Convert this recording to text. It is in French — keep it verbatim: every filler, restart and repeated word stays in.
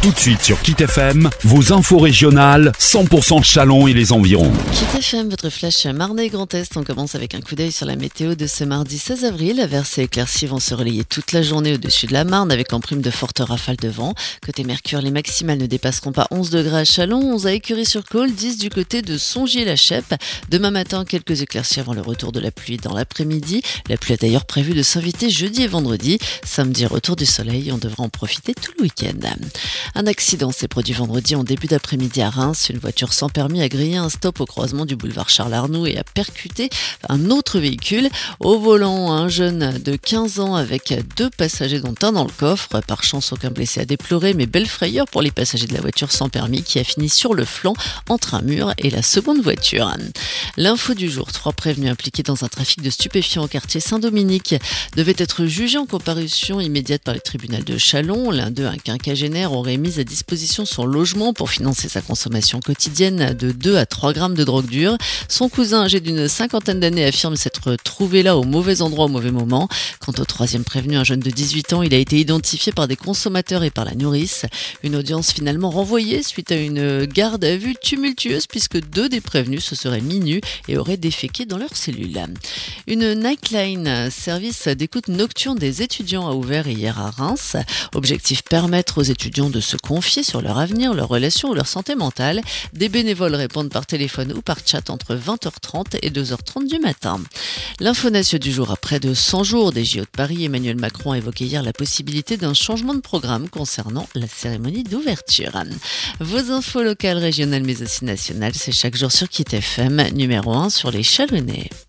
Tout de suite sur Kit F M, vos infos régionales, cent pour cent Châlons et les environs. Kit F M, votre flash Marne et Grand Est. On commence avec un coup d'œil sur la météo de ce mardi seize avril. Averses et éclaircies vont se relayer toute la journée au-dessus de la Marne avec en prime de fortes rafales de vent. Côté Mercure, les maximales ne dépasseront pas onze degrés à Châlons, onze à Écury-sur-Côle, dix du côté de Songier-la-Chèpe. Demain matin, quelques éclaircies avant le retour de la pluie dans l'après-midi. La pluie a d'ailleurs prévu de s'inviter jeudi et vendredi. Samedi, retour du soleil, on devra en profiter tout le week-end. Un accident s'est produit vendredi en début d'après-midi à Reims. Une voiture sans permis a grillé un stop au croisement du boulevard Charles-Arnoux et a percuté un autre véhicule. Au volant, un jeune de quinze ans avec deux passagers dont un dans le coffre. Par chance, aucun blessé à déplorer, mais belle frayeur pour les passagers de la voiture sans permis qui a fini sur le flanc entre un mur et la seconde voiture. L'info du jour, trois prévenus impliqués dans un trafic de stupéfiants au quartier Saint-Dominique devaient être jugés en comparution immédiate par le tribunal de Châlons. L'un d'eux, un quinquagénaire, aurait mis à disposition son logement pour financer sa consommation quotidienne de deux à trois grammes de drogue dure. Son cousin, âgé d'une cinquantaine d'années, affirme s'être trouvé là au mauvais endroit au mauvais moment. Quant au troisième prévenu, un jeune de dix-huit ans, il a été identifié par des consommateurs et par la nourrice. Une audience finalement renvoyée suite à une garde à vue tumultueuse puisque deux des prévenus se seraient mis nus et auraient déféqué dans leur cellule. Une Nightline, service d'écoute nocturne des étudiants, a ouvert hier à Reims. Objectif, permettre aux étudiants de se confier sur leur avenir, leurs relations ou leur santé mentale. Des bénévoles répondent par téléphone ou par chat entre vingt heures trente et deux heures trente du matin. L'info nation du jour, après de cent jours des J O de Paris, Emmanuel Macron a évoqué hier la possibilité d'un changement de programme concernant la cérémonie d'ouverture. Vos infos locales, régionales mais aussi nationales, c'est chaque jour sur Kit F M, numéro un sur les Chalonnais.